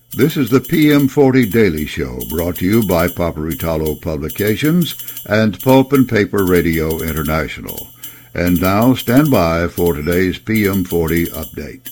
This is the PM40 Daily Show, brought to you by Paperitalo Publications and Pulp and Paper Radio International. And now, stand by for today's PM40 update.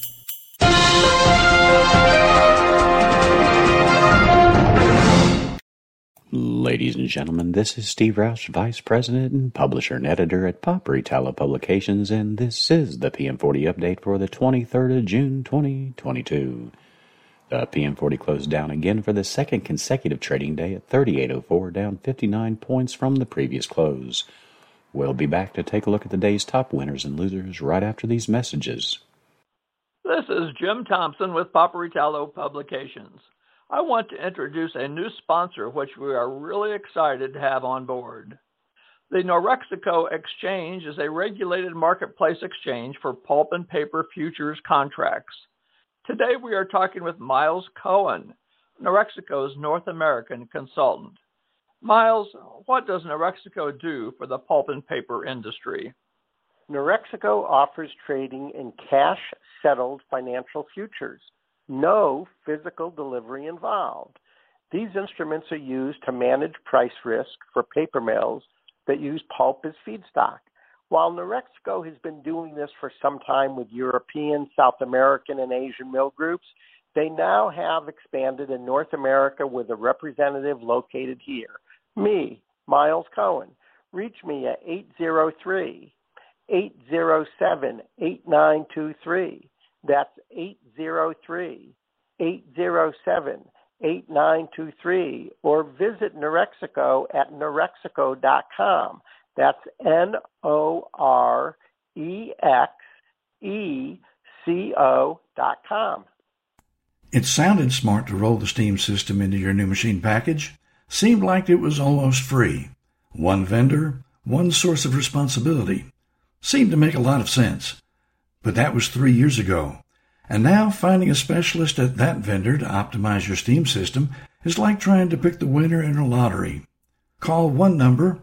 Ladies and gentlemen, this is Steve Roush, Vice President and Publisher and Editor at Paperitalo Publications, and this is the PM40 update for the 23rd of June, 2022. The PM40 closed down again for the second consecutive trading day at 38.04, down 59 points from the previous close. We'll be back to take a look at the day's top winners and losers right after these messages. This is Jim Thompson with Paperitalo Publications. I want to introduce a new sponsor which we are really excited to have on board. The Norexico Exchange is a regulated marketplace exchange for pulp and paper futures contracts. Today we are talking with Miles Cohen, Norexico's North American consultant. Miles, what does Norexico do for the pulp and paper industry? Norexico offers trading in cash-settled financial futures. No physical delivery involved. These instruments are used to manage price risk for paper mills that use pulp as feedstock. While Norexico has been doing this for some time with European, South American, and Asian mill groups, they now have expanded in North America with a representative located here. Me, Miles Cohen. Reach me at 803-807-8923. That's 803-807-8923. Or visit Norexico at norexico.com. That's NOREXECO.com. It sounded smart to roll the Steam system into your new machine package. Seemed like it was almost free. One vendor, one source of responsibility. Seemed to make a lot of sense. But that was 3 years ago. And now finding a specialist at that vendor to optimize your Steam system is like trying to pick the winner in a lottery. Call one number,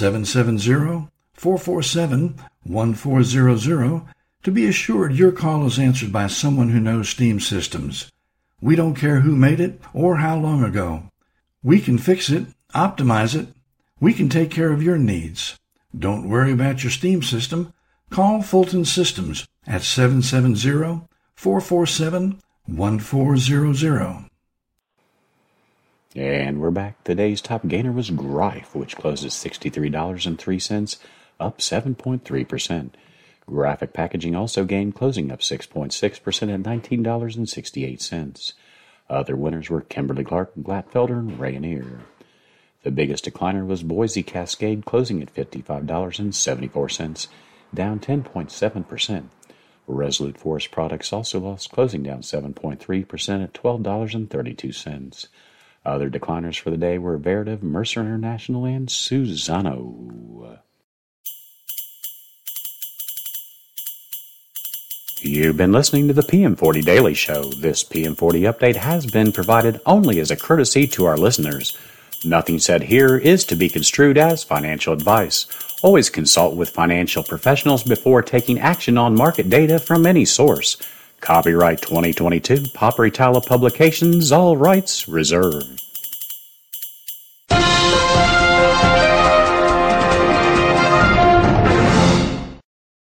770-447-1400, to be assured your call is answered by someone who knows Steam systems. We don't care who made it or how long ago. We can fix it, optimize it. We can take care of your needs. Don't worry about your Steam system. Call Fulton Systems at 770-447-1400. And we're back. Today's top gainer was Greif, which closed at $63.03, up 7.3%. Graphic Packaging also gained, closing up 6.6% at $19.68. Other winners were Kimberly-Clark, Glatfelter, and Rayonier. The biggest decliner was Boise Cascade, closing at $55.74, down 10.7%. Resolute Forest Products also lost, closing down 7.3% at $12.32. Other decliners for the day were Veritiv, Mercer International, and Suzano. You've been listening to the PM40 Daily Show. This PM40 update has been provided only as a courtesy to our listeners. Nothing said here is to be construed as financial advice. Always consult with financial professionals before taking action on market data from any source. Copyright 2022, Paperitalo Publications, all rights reserved.